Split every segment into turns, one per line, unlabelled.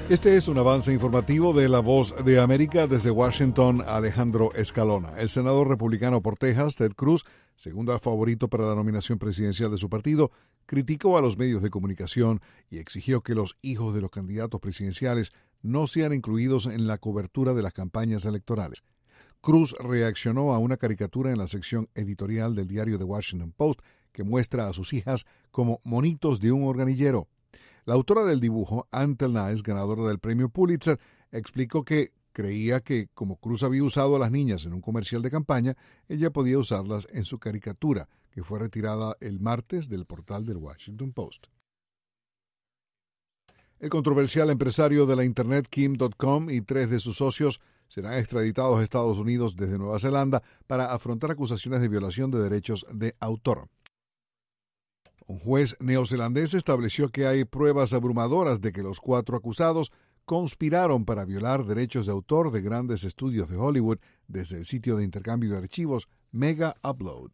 Este es un avance informativo de La Voz de América. Desde Washington, Alejandro Escalona. El senador republicano por Texas, Ted Cruz, segundo favorito para la nominación presidencial de su partido, criticó a los medios de comunicación y exigió que los hijos de los candidatos presidenciales no sean incluidos en la cobertura de las campañas electorales. Cruz reaccionó a una caricatura en la sección editorial del diario The Washington Post que muestra a sus hijas como monitos de un organillero. La autora del dibujo, Ann Telnais, ganadora del premio Pulitzer, explicó que creía que, como Cruz había usado a las niñas en un comercial de campaña, ella podía usarlas en su caricatura, que fue retirada el martes del portal del Washington Post. El controversial empresario de la Internet Kim Dotcom y 3 de sus socios serán extraditados a Estados Unidos desde Nueva Zelanda para afrontar acusaciones de violación de derechos de autor. Un juez neozelandés estableció que hay pruebas abrumadoras de que los 4 acusados conspiraron para violar derechos de autor de grandes estudios de Hollywood desde el sitio de intercambio de archivos Mega Upload.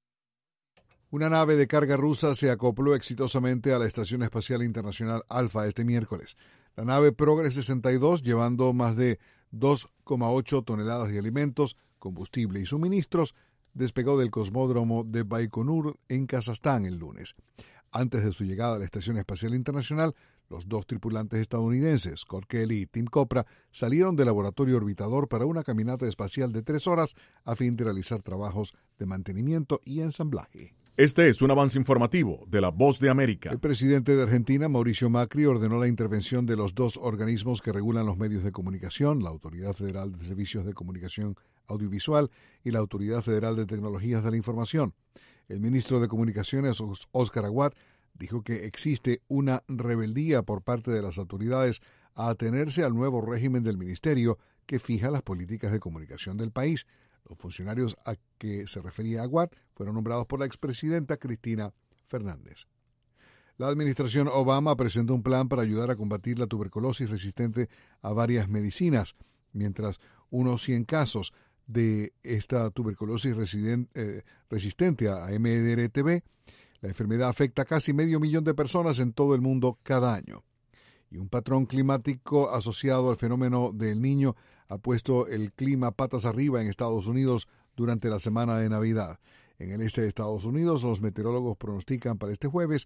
Una nave de carga rusa se acopló exitosamente a la Estación Espacial Internacional Alpha este miércoles. La nave Progress 62, llevando más de 2,8 toneladas de alimentos, combustible y suministros, despegó del cosmódromo de Baikonur en Kazajstán el lunes. Antes de su llegada a la Estación Espacial Internacional, los 2 tripulantes estadounidenses, Scott Kelly y Tim Kopra, salieron del laboratorio orbitador para una caminata espacial de 3 horas a fin de realizar trabajos de mantenimiento y ensamblaje.
Este es un avance informativo de La Voz de América.
El presidente de Argentina, Mauricio Macri, ordenó la intervención de los 2 organismos que regulan los medios de comunicación, la Autoridad Federal de Servicios de Comunicación Audiovisual y la Autoridad Federal de Tecnologías de la Información. El ministro de Comunicaciones, Óscar Aguad, dijo que existe una rebeldía por parte de las autoridades a atenerse al nuevo régimen del ministerio que fija las políticas de comunicación del país. Los funcionarios a que se refería Aguad fueron nombrados por la expresidenta Cristina Fernández. La administración Obama presentó un plan para ayudar a combatir la tuberculosis resistente a varias medicinas, mientras unos 100 casos de esta tuberculosis resistente a MDR-TB. La enfermedad afecta a casi 500,000 de personas en todo el mundo cada año. Y un patrón climático asociado al fenómeno del Niño ha puesto el clima patas arriba en Estados Unidos durante la semana de Navidad. En el este de Estados Unidos, los meteorólogos pronostican para este jueves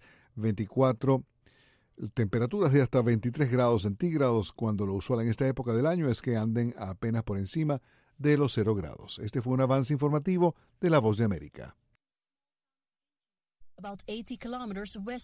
temperaturas de hasta 23 grados centígrados, cuando lo usual en esta época del año es que anden apenas por encima de los 0 grados. Este fue un avance informativo de La Voz de América.